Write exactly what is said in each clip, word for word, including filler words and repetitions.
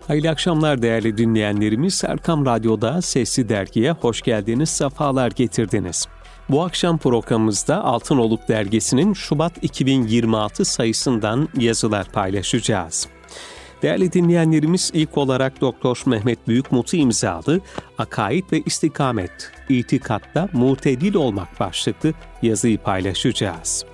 Hayırlı akşamlar değerli dinleyenlerimiz. Erkam Radyo'da Sesli Dergi'ye hoş geldiniz, sefalar getirdiniz. Bu akşam programımızda Altınoluk Dergisi'nin Şubat iki bin yirmi altı sayısından yazılar paylaşacağız. Değerli dinleyenlerimiz, ilk olarak Doktor Mehmet Büyükmutlu imzalı Akaid ve İstikamet, İtikatta Mutedil Olmak başlıklı yazıyı paylaşacağız.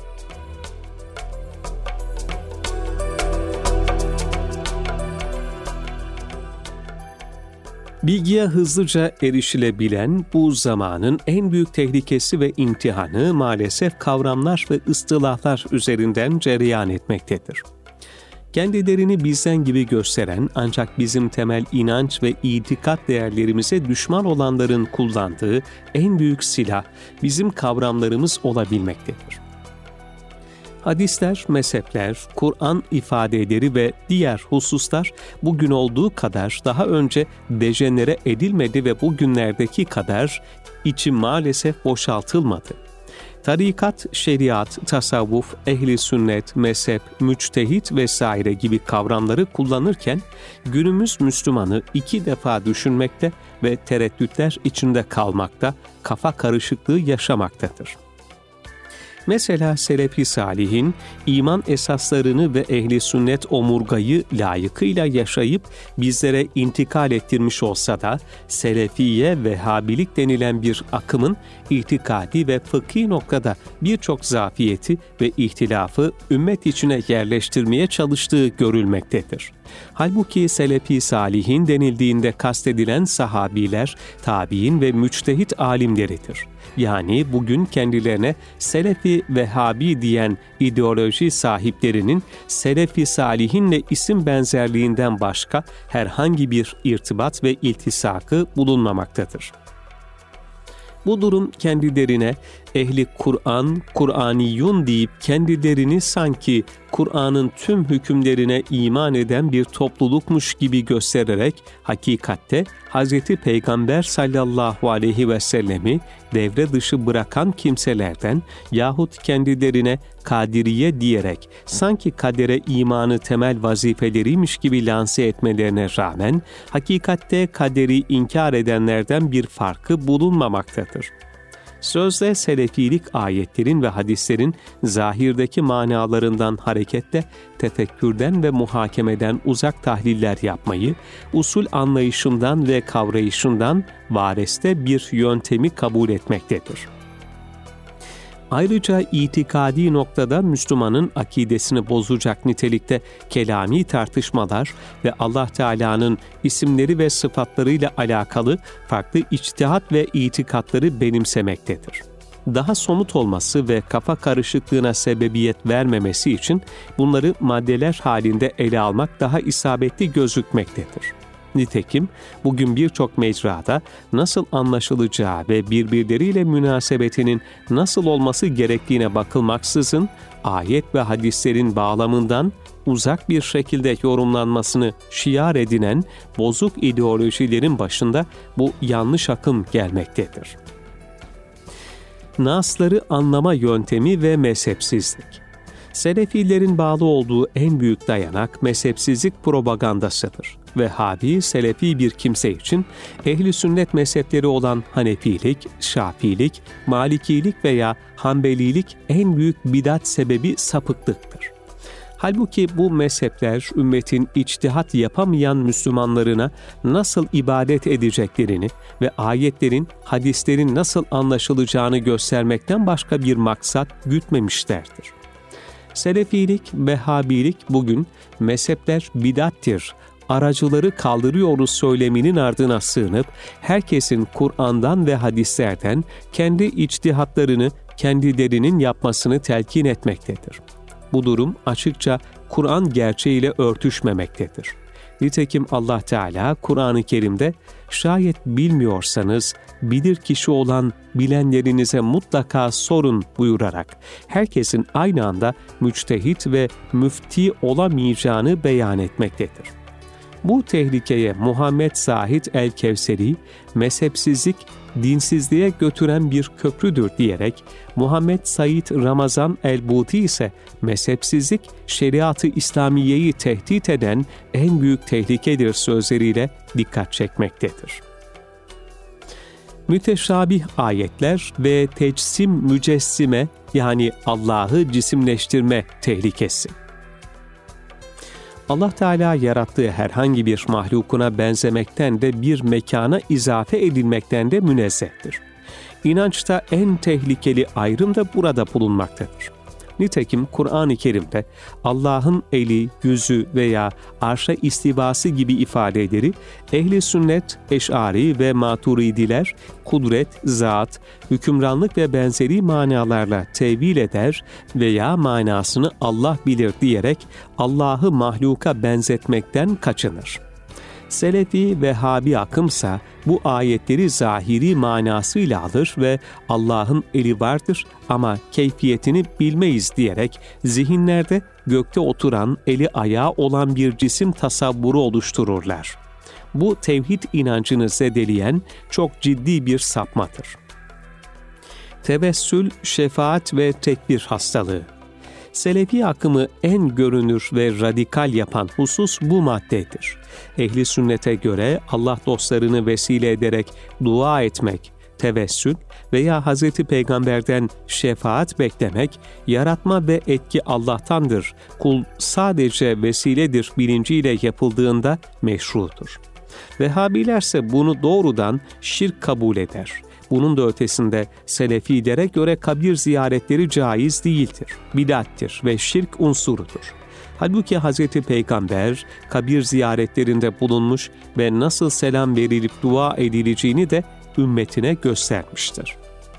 Bilgiye hızlıca erişilebilen bu zamanın en büyük tehlikesi ve imtihanı maalesef kavramlar ve ıstılahlar üzerinden cereyan etmektedir. Kendilerini bizden gibi gösteren ancak bizim temel inanç ve itikat değerlerimize düşman olanların kullandığı en büyük silah bizim kavramlarımız olabilmektedir. Hadisler, mezhepler, Kur'an ifadeleri ve diğer hususlar bugün olduğu kadar daha önce dejenere edilmedi ve bugünlerdeki kadar içi maalesef boşaltılmadı. Tarikat, şeriat, tasavvuf, ehli sünnet, mezhep, müçtehit vesaire gibi kavramları kullanırken günümüz Müslümanı iki defa düşünmekte ve tereddütler içinde kalmakta, kafa karışıklığı yaşamaktadır. Mesela Selefi Salihin, iman esaslarını ve ehli sünnet omurgayı layıkıyla yaşayıp bizlere intikal ettirmiş olsa da, Selefiye Vehhabilik denilen bir akımın itikadi ve fıkhi noktada birçok zafiyeti ve ihtilafı ümmet içine yerleştirmeye çalıştığı görülmektedir. Halbuki Selefi Salihin denildiğinde kastedilen sahabiler, tabiin ve müçtehit alimleridir. Yani bugün kendilerine Selefi Vehhabi diyen ideoloji sahiplerinin Selefi Salihinle isim benzerliğinden başka herhangi bir irtibat ve iltisakı bulunmamaktadır. Bu durum kendilerine ehli Kur'an, Kur'aniyun deyip kendilerini sanki Kur'an'ın tüm hükümlerine iman eden bir toplulukmuş gibi göstererek hakikatte Hz. Peygamber sallallahu aleyhi ve sellemi devre dışı bırakan kimselerden yahut kendilerine Kadiriye diyerek sanki kadere imanı temel vazifeleriymiş gibi lanse etmelerine rağmen hakikatte kaderi inkar edenlerden bir farkı bulunmamaktadır. Sözde selefilik ayetlerin ve hadislerin zahirdeki manalarından hareketle tefekkürden ve muhakemeden uzak tahliller yapmayı, usul anlayışından ve kavrayışından vareste bir yöntemi kabul etmektedir. Ayrıca itikadi noktada Müslümanın akidesini bozacak nitelikte kelami tartışmalar ve Allah Teala'nın isimleri ve sıfatlarıyla alakalı farklı içtihat ve itikatları benimsemektedir. Daha somut olması ve kafa karışıklığına sebebiyet vermemesi için bunları maddeler halinde ele almak daha isabetli gözükmektedir. Nitekim bugün birçok mecrada nasıl anlaşılacağı ve birbirleriyle münasebetinin nasıl olması gerektiğine bakılmaksızın ayet ve hadislerin bağlamından uzak bir şekilde yorumlanmasını şiar edinen bozuk ideolojilerin başında bu yanlış akım gelmektedir. Nasları anlama yöntemi ve mezhepsizlik. Selefilerin bağlı olduğu en büyük dayanak mezhepsizlik propagandasıdır. Vehhabi, Selefi bir kimse için ehli sünnet mezhepleri olan Hanefilik, Şafiilik, Malikilik veya Hanbelilik en büyük bidat sebebi sapıklıktır. Halbuki bu mezhepler ümmetin içtihat yapamayan Müslümanlarına nasıl ibadet edeceklerini ve ayetlerin, hadislerin nasıl anlaşılacağını göstermekten başka bir maksat gütmemişlerdir. Selefilik, Vehhabilik bugün mezhepler bidattir, aracıları kaldırıyoruz söyleminin ardına sığınıp herkesin Kur'an'dan ve hadislerden kendi içtihatlarını kendilerinin yapmasını telkin etmektedir. Bu durum açıkça Kur'an gerçeğiyle örtüşmemektedir. Nitekim Allah Teala Kur'an-ı Kerim'de şayet bilmiyorsanız bilir kişi olan bilenlerinize mutlaka sorun buyurarak herkesin aynı anda müçtehit ve müfti olamayacağını beyan etmektedir. Bu tehlikeye Muhammed Zahid el-Kevseri, mezhepsizlik dinsizliğe götüren bir köprüdür diyerek, Muhammed Said Ramazan el-Buti ise mezhepsizlik şeriat-ı İslamiye'yi tehdit eden en büyük tehlikedir sözleriyle dikkat çekmektedir. Müteşabih ayetler ve tecsim mücessime yani Allah'ı cisimleştirme tehlikesi. Allah Teala yarattığı herhangi bir mahlukuna benzemekten de bir mekana izafe edilmekten de münezzehtir. İnançta en tehlikeli ayrım da burada bulunmaktadır. Nitekim Kur'an-ı Kerim'de Allah'ın eli, yüzü veya arşa istivası gibi ifadeleri Ehli Sünnet, Eş'ari ve Maturidiler kudret, zat, hükümranlık ve benzeri manalarla tevil eder veya manasını Allah bilir diyerek Allah'ı mahluka benzetmekten kaçınır. Selefi Vehhabi akımsa bu ayetleri zahiri manasıyla alır ve Allah'ın eli vardır ama keyfiyetini bilmeyiz diyerek zihinlerde gökte oturan, eli ayağı olan bir cisim tasavvuru oluştururlar. Bu tevhid inancını zedeleyen çok ciddi bir sapmadır. Tevessül, şefaat ve tekbir hastalığı. Selefi akımı en görünür ve radikal yapan husus bu maddedir. Ehli sünnete göre Allah dostlarını vesile ederek dua etmek, tevessül veya Hz. Peygamber'den şefaat beklemek, yaratma ve etki Allah'tandır, kul sadece vesiledir bilinciyle yapıldığında meşrudur. Vehhabilerse bunu doğrudan şirk kabul eder. Bunun da ötesinde Selefilere göre kabir ziyaretleri caiz değildir, bid'attir ve şirk unsurudur. Halbuki Hz. Peygamber kabir ziyaretlerinde bulunmuş ve nasıl selam verilip dua edileceğini de ümmetine göstermiştir.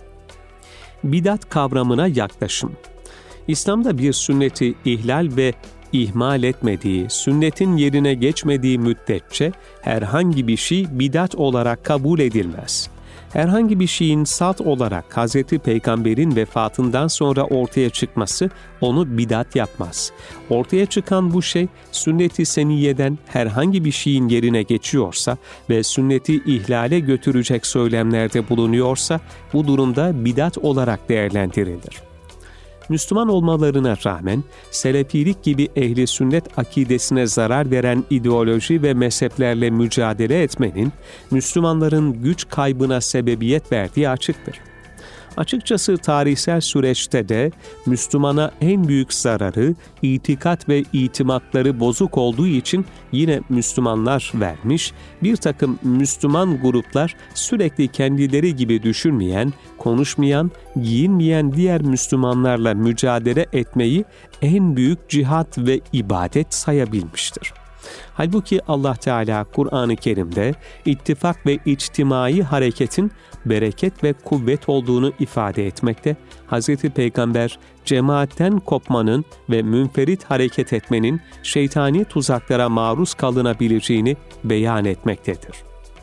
Bidat kavramına yaklaşım. İslam'da bir sünneti ihlal ve ihmal etmediği, sünnetin yerine geçmediği müddetçe herhangi bir şey bidat olarak kabul edilmez. Herhangi bir şeyin salt olarak Hz. Peygamber'in vefatından sonra ortaya çıkması onu bidat yapmaz. Ortaya çıkan bu şey sünnet-i seniyeden herhangi bir şeyin yerine geçiyorsa ve sünneti ihlale götürecek söylemlerde bulunuyorsa bu durumda bidat olarak değerlendirilir. Müslüman olmalarına rağmen Selefilik gibi ehli sünnet akidesine zarar veren ideoloji ve mezheplerle mücadele etmenin Müslümanların güç kaybına sebebiyet verdiği açıktır. Açıkçası tarihsel süreçte de Müslümana en büyük zararı itikat ve itimatları bozuk olduğu için yine Müslümanlar vermiş, bir takım Müslüman gruplar sürekli kendileri gibi düşünmeyen, konuşmayan, giyinmeyen diğer Müslümanlarla mücadele etmeyi en büyük cihat ve ibadet sayabilmiştir. Halbuki Allah Teala Kur'an-ı Kerim'de ittifak ve içtimai hareketin bereket ve kuvvet olduğunu ifade etmekte, Hz. Peygamber cemaatten kopmanın ve münferit hareket etmenin şeytani tuzaklara maruz kalınabileceğini beyan etmektedir.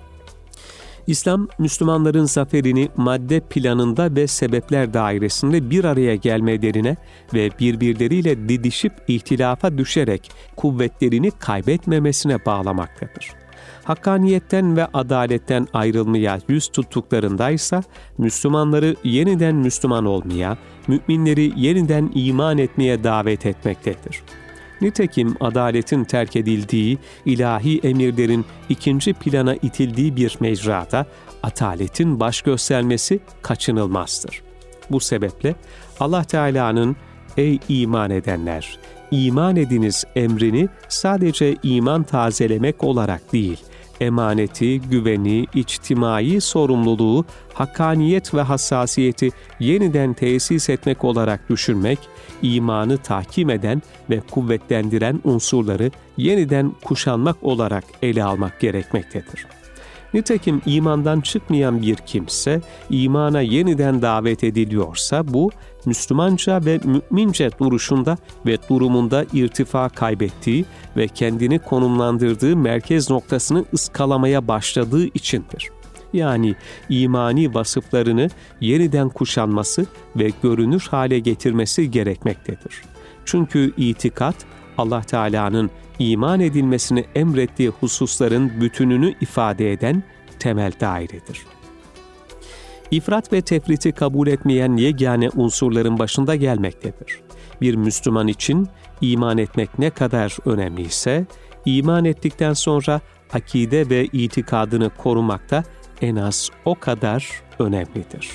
İslam, Müslümanların zaferini madde planında ve sebepler dairesinde bir araya gelmelerine ve birbirleriyle didişip ihtilafa düşerek kuvvetlerini kaybetmemesine bağlamaktadır. Hakkaniyetten ve adaletten ayrılmaya yüz tuttuklarındaysa, Müslümanları yeniden Müslüman olmaya, müminleri yeniden iman etmeye davet etmektedir. Nitekim adaletin terk edildiği, ilahi emirlerin ikinci plana itildiği bir mecrada, ataletin baş göstermesi kaçınılmazdır. Bu sebeple Allah Teala'nın "Ey iman edenler, iman ediniz" emrini sadece iman tazelemek olarak değil, emaneti, güveni, içtimai sorumluluğu, hakkaniyet ve hassasiyeti yeniden tesis etmek olarak düşünmek, imanı tahkim eden ve kuvvetlendiren unsurları yeniden kuşanmak olarak ele almak gerekmektedir. Nitekim imandan çıkmayan bir kimse, imana yeniden davet ediliyorsa bu, Müslümanca ve mümince duruşunda ve durumunda irtifa kaybettiği ve kendini konumlandırdığı merkez noktasını ıskalamaya başladığı içindir. Yani imani vasıflarını yeniden kuşanması ve görünür hale getirmesi gerekmektedir. Çünkü itikat, Allah Teala'nın iman edilmesini emrettiği hususların bütününü ifade eden temel dairedir. İfrat ve tefriti kabul etmeyen yegane unsurların başında gelmektedir. Bir Müslüman için iman etmek ne kadar önemliyse, iman ettikten sonra akide ve itikadını korumak da en az o kadar önemlidir.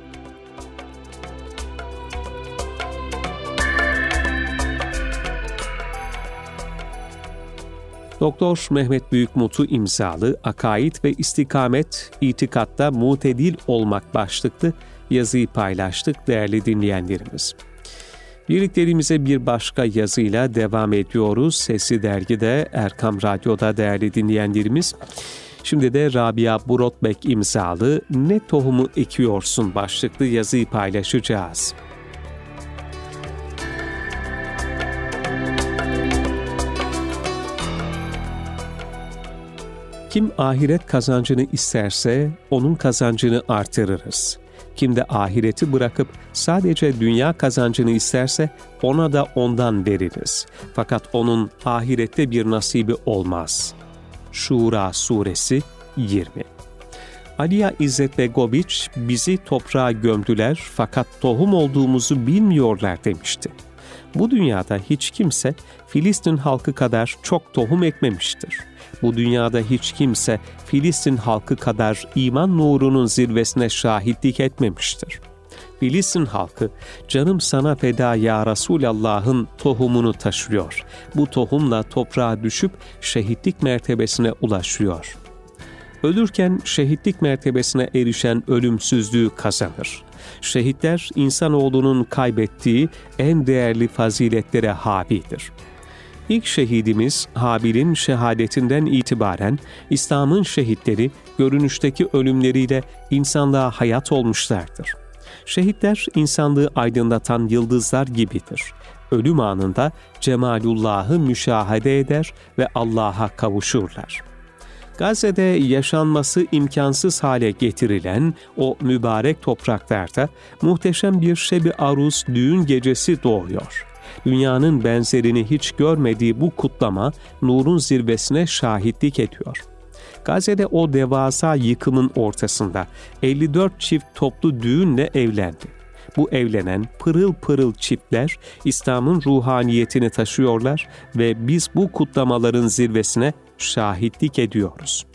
Doktor Mehmet Büyükmutlu imzalı Akaid ve İstikamet, İtikatta Mutedil Olmak başlıklı yazıyı paylaştık değerli dinleyenlerimiz. Birliklerimize bir başka yazıyla devam ediyoruz. Sesli Dergi'de, Erkam Radyo'da değerli dinleyenlerimiz. Şimdi de Rabia Brotbeck imzalı Ne Tohumu Ekiyorsun başlıklı yazıyı paylaşacağız. Kim ahiret kazancını isterse onun kazancını artırırız. Kim de ahireti bırakıp sadece dünya kazancını isterse ona da ondan veririz. Fakat onun ahirette bir nasibi olmaz. Şura Suresi yirmi. Aliya İzzet Begoviç bizi toprağa gömdüler fakat tohum olduğumuzu bilmiyorlar demişti. Bu dünyada hiç kimse Filistin halkı kadar çok tohum ekmemiştir. Bu dünyada hiç kimse Filistin halkı kadar iman nurunun zirvesine şahitlik etmemiştir. Filistin halkı, canım sana feda ya Resulallah'ın tohumunu taşıyor. Bu tohumla toprağa düşüp şehitlik mertebesine ulaşıyor. Ölürken şehitlik mertebesine erişen ölümsüzlüğü kazanır. Şehitler, insanoğlunun kaybettiği en değerli faziletlere habidir. İlk şehidimiz Habil'in şehadetinden itibaren İslam'ın şehitleri görünüşteki ölümleriyle insanlığa hayat olmuşlardır. Şehitler insanlığı aydınlatan yıldızlar gibidir. Ölüm anında cemalullah'ı müşahede eder ve Allah'a kavuşurlar. Gazze'de yaşanması imkansız hale getirilen o mübarek topraklarda muhteşem bir şebi aruz düğün gecesi doğuyor. Dünyanın benzerini hiç görmediği bu kutlama nurun zirvesine şahitlik ediyor. Gazze'de o devasa yıkımın ortasında elli dört çift toplu düğünle evlendi. Bu evlenen pırıl pırıl çiftler İslam'ın ruhaniyetini taşıyorlar ve biz bu kutlamaların zirvesine şahitlik ediyoruz.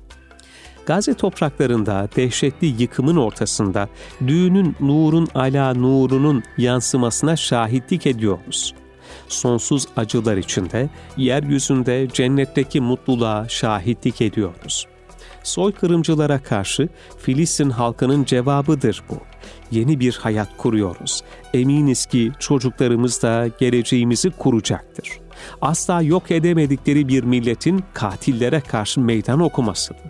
Gazze topraklarında dehşetli yıkımın ortasında düğünün nurun ala nurunun yansımasına şahitlik ediyoruz. Sonsuz acılar içinde yeryüzünde cennetteki mutluluğa şahitlik ediyoruz. Soykırımcılara karşı Filistin halkının cevabıdır bu. Yeni bir hayat kuruyoruz. Eminiz ki çocuklarımız da geleceğimizi kuracaktır. Asla yok edemedikleri bir milletin katillere karşı meydan okumasıdır.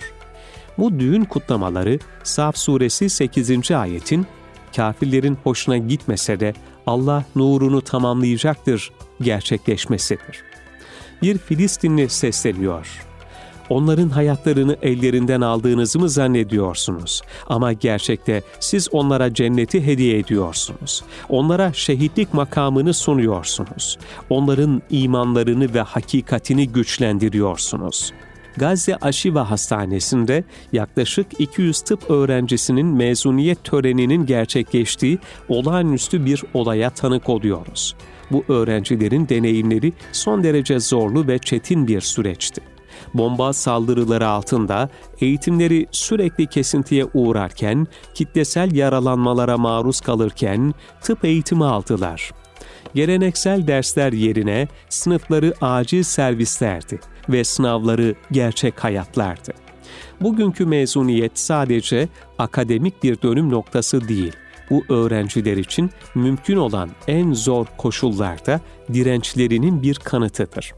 Bu düğün kutlamaları Saf Suresi sekizinci ayetin kafirlerin hoşuna gitmese de Allah nurunu tamamlayacaktır gerçekleşmesidir. Bir Filistinli sesleniyor. Onların hayatlarını ellerinden aldığınızı mı zannediyorsunuz? Ama gerçekte siz onlara cenneti hediye ediyorsunuz. Onlara şehitlik makamını sunuyorsunuz. Onların imanlarını ve hakikatini güçlendiriyorsunuz. Gazze Aşiva Hastanesi'nde yaklaşık iki yüz tıp öğrencisinin mezuniyet töreninin gerçekleştiği olağanüstü bir olaya tanık oluyoruz. Bu öğrencilerin deneyimleri son derece zorlu ve çetin bir süreçti. Bomba saldırıları altında eğitimleri sürekli kesintiye uğrarken, kitlesel yaralanmalara maruz kalırken tıp eğitimi aldılar. Geleneksel dersler yerine sınıfları acil servislerdi ve sınavları gerçek hayatlardı. Bugünkü mezuniyet sadece akademik bir dönüm noktası değil, bu öğrenciler için mümkün olan en zor koşullarda dirençlerinin bir kanıtıdır.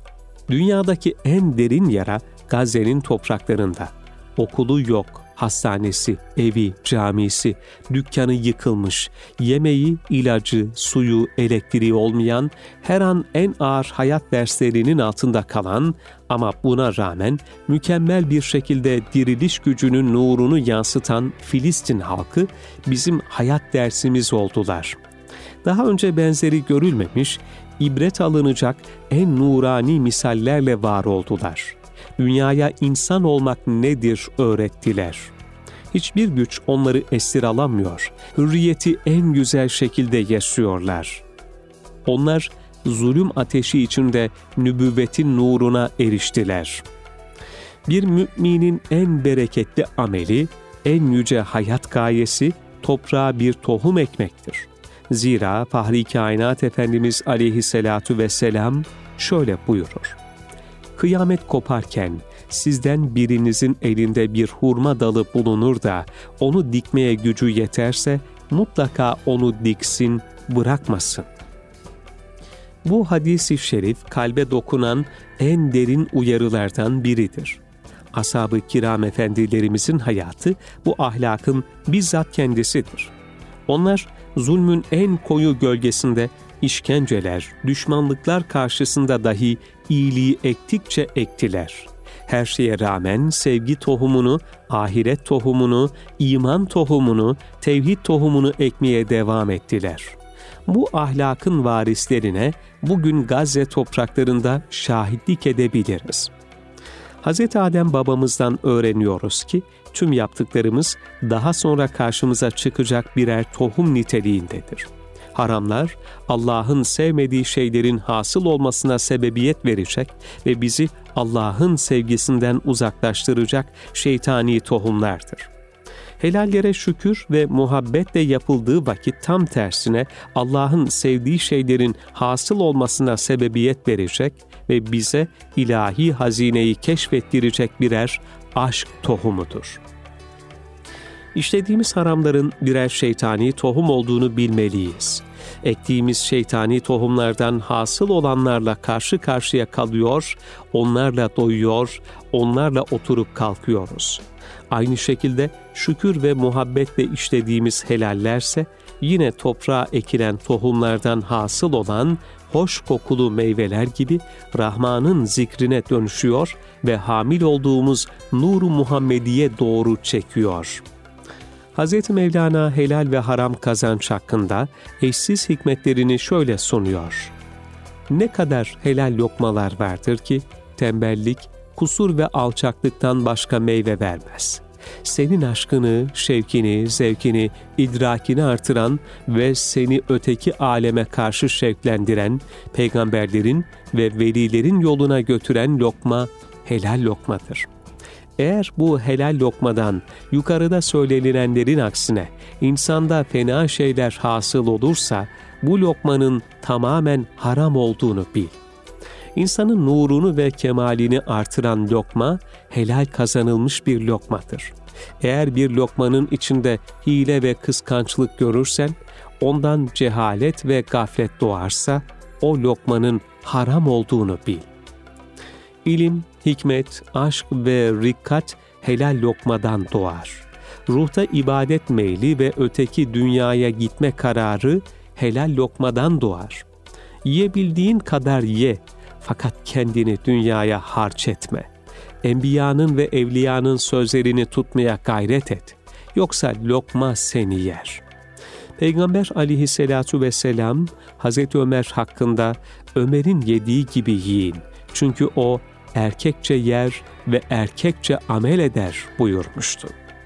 Dünyadaki en derin yara Gazze'nin topraklarında. Okulu yok, hastanesi, evi, camisi, dükkanı yıkılmış, yemeği, ilacı, suyu, elektriği olmayan, her an en ağır hayat derslerinin altında kalan ama buna rağmen mükemmel bir şekilde diriliş gücünün nurunu yansıtan Filistin halkı bizim hayat dersimiz oldular. Daha önce benzeri görülmemiş, ibret alınacak en nurani misallerle var oldular. Dünyaya insan olmak nedir öğrettiler. Hiçbir güç onları esir alamıyor. Hürriyeti en güzel şekilde yaşıyorlar. Onlar zulüm ateşi içinde nübüvvetin nuruna eriştiler. Bir müminin en bereketli ameli, en yüce hayat gayesi toprağa bir tohum ekmektir. Zira Fahri Kainat Efendimiz aleyhissalatu vesselam şöyle buyurur: Kıyamet koparken sizden birinizin elinde bir hurma dalı bulunur da onu dikmeye gücü yeterse mutlaka onu diksin, bırakmasın. Bu hadis-i şerif kalbe dokunan en derin uyarılardan biridir. Ashab-ı kiram efendilerimizin hayatı bu ahlakın bizzat kendisidir. Onlar zulmün en koyu gölgesinde işkenceler, düşmanlıklar karşısında dahi iyiliği ektikçe ektiler. Her şeye rağmen sevgi tohumunu, ahiret tohumunu, iman tohumunu, tevhid tohumunu ekmeye devam ettiler. Bu ahlakın varislerine bugün Gazze topraklarında şahitlik edebiliriz. Hazreti Adem babamızdan öğreniyoruz ki tüm yaptıklarımız daha sonra karşımıza çıkacak birer tohum niteliğindedir. Haramlar, Allah'ın sevmediği şeylerin hasıl olmasına sebebiyet verecek ve bizi Allah'ın sevgisinden uzaklaştıracak şeytani tohumlardır. Helallere şükür ve muhabbetle yapıldığı vakit tam tersine Allah'ın sevdiği şeylerin hasıl olmasına sebebiyet verecek ve bize ilahi hazineyi keşfettirecek birer aşk tohumudur. İşlediğimiz haramların birer şeytani tohum olduğunu bilmeliyiz. Ektiğimiz şeytani tohumlardan hasıl olanlarla karşı karşıya kalıyor, onlarla doyuyor, onlarla oturup kalkıyoruz. Aynı şekilde şükür ve muhabbetle işlediğimiz helallerse yine toprağa ekilen tohumlardan hasıl olan hoş kokulu meyveler gibi Rahman'ın zikrine dönüşüyor ve hamil olduğumuz Nur-u Muhammediye doğru çekiyor. Hz. Mevlana helal ve haram kazanç hakkında eşsiz hikmetlerini şöyle sunuyor: Ne kadar helal lokmalar vardır ki tembellik, kusur ve alçaklıktan başka meyve vermez. Senin aşkını, şevkini, zevkini, idrakini artıran ve seni öteki aleme karşı şevklendiren, peygamberlerin ve velilerin yoluna götüren lokma helal lokmadır. Eğer bu helal lokmadan yukarıda söylenilenlerin aksine insanda fena şeyler hasıl olursa bu lokmanın tamamen haram olduğunu bil. İnsanın nurunu ve kemalini artıran lokma helal kazanılmış bir lokmadır. Eğer bir lokmanın içinde hile ve kıskançlık görürsen, ondan cehalet ve gaflet doğarsa o lokmanın haram olduğunu bil. İlim, hikmet, aşk ve rikkat helal lokmadan doğar. Ruhta ibadet meyli ve öteki dünyaya gitme kararı helal lokmadan doğar. Yiyebildiğin kadar ye, fakat kendini dünyaya harç etme. Enbiyanın ve evliyanın sözlerini tutmaya gayret et. Yoksa lokma seni yer. Peygamber aleyhissalatu vesselam Hazreti Ömer hakkında Ömer'in yediği gibi yiyin. Çünkü o erkekçe yer ve erkekçe amel eder buyurmuştu.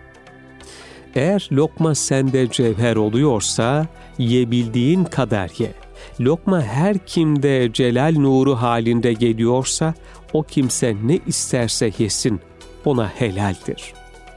Eğer lokma sende cevher oluyorsa yiyebildiğin kadar ye. Lokma her kimde celal nuru halinde geliyorsa o kimse ne isterse yesin, ona helaldir.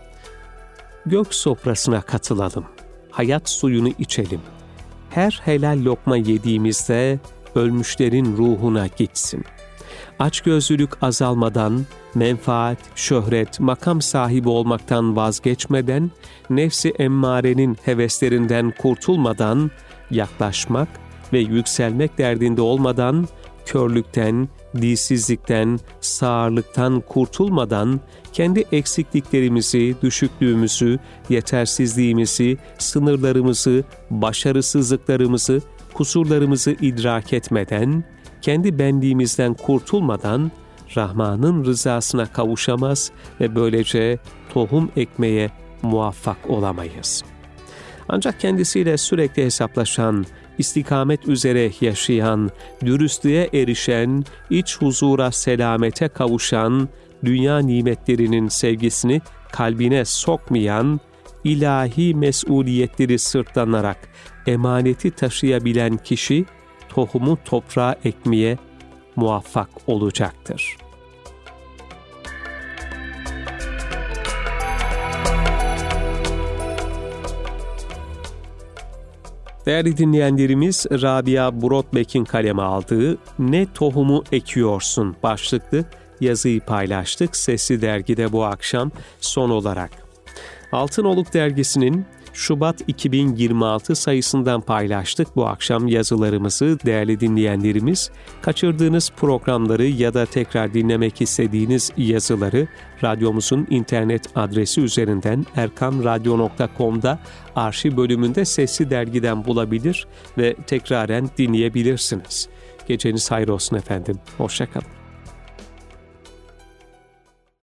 Gök sofrasına katılalım, hayat suyunu içelim. Her helal lokma yediğimizde ölmüşlerin ruhuna gitsin. Açgözlülük azalmadan, menfaat, şöhret, makam sahibi olmaktan vazgeçmeden, nefsi emmarenin heveslerinden kurtulmadan, yaklaşmak ve yükselmek derdinde olmadan, körlükten, dilsizlikten, sağırlıktan kurtulmadan, kendi eksikliklerimizi, düşüklüğümüzü, yetersizliğimizi, sınırlarımızı, başarısızlıklarımızı, kusurlarımızı idrak etmeden, kendi benliğimizden kurtulmadan Rahman'ın rızasına kavuşamaz ve böylece tohum ekmeye muvaffak olamayız. Ancak kendisiyle sürekli hesaplaşan, istikamet üzere yaşayan, dürüstlüğe erişen, iç huzura, selamete kavuşan, dünya nimetlerinin sevgisini kalbine sokmayan, ilahi mesuliyetleri sırtlanarak emaneti taşıyabilen kişi, tohumu toprağa ekmeye muvaffak olacaktır. Değerli dinleyenlerimiz, Rabia Brotbeck'in kaleme aldığı "Ne Tohumu Ekiyorsun" başlıklı yazıyı paylaştık Sesli Dergi'de bu akşam son olarak. Altınoluk Dergisi'nin Şubat iki bin yirmi altı sayısından paylaştık bu akşam yazılarımızı değerli dinleyenlerimiz. Kaçırdığınız programları ya da tekrar dinlemek istediğiniz yazıları radyomuzun internet adresi üzerinden erkam radyo nokta com'da arşiv bölümünde Sesli Dergi'den bulabilir ve tekraren dinleyebilirsiniz. Geceniz hayır olsun efendim. Hoşça kalın.